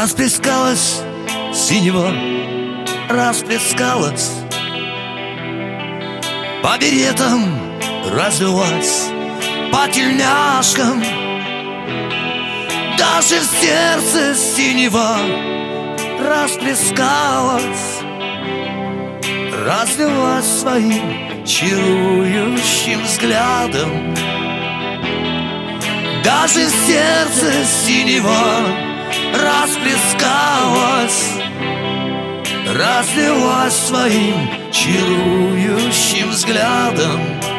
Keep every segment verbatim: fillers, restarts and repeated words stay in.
Расплескалась синева, расплескалась, по беретам разлилась, по тельняшкам. Даже в сердце синева расплескалась, разлилась своим чарующим взглядом. Даже в сердце синева расплескалась, разлилась своим чарующим взглядом.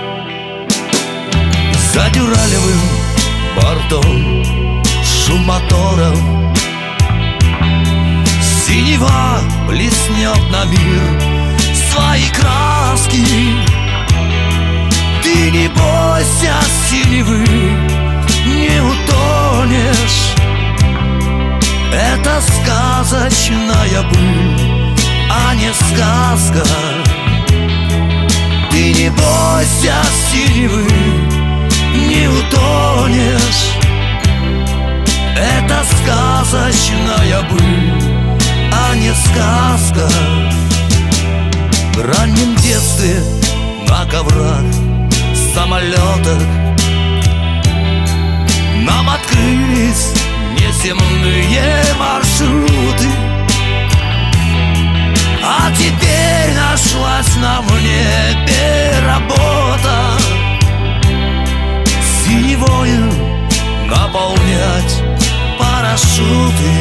За дюралевым бортом шум моторов, синева блеснет на мир свои краски. Ты не бойся синевы, не утонешь. Это сказочная быль, а не сказка. Ты не бойся синевы, не утонешь. Это сказочная быль, а не сказка. В раннем детстве на коврах, самолетах нам открылись неземные маршруты. А теперь нашлась нам в небе работа синевою наполнять парашюты.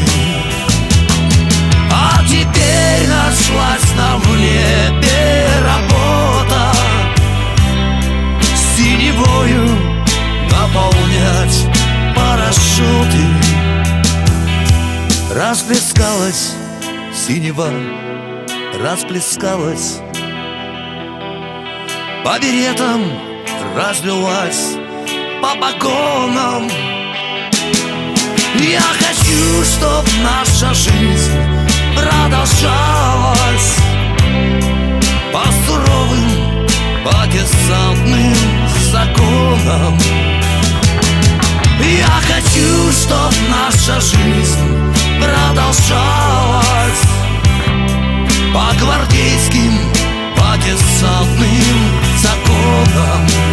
А теперь нашлась нам в небе работа синевою наполнять парашюты. Расплескалась синева, расплескалась, по беретам разлилась, по погонам. Я хочу, чтоб наша жизнь продолжалась по суровым, по десантным законам. Я хочу, чтоб наша жизнь продолжалась по гвардейским, по десантным законам.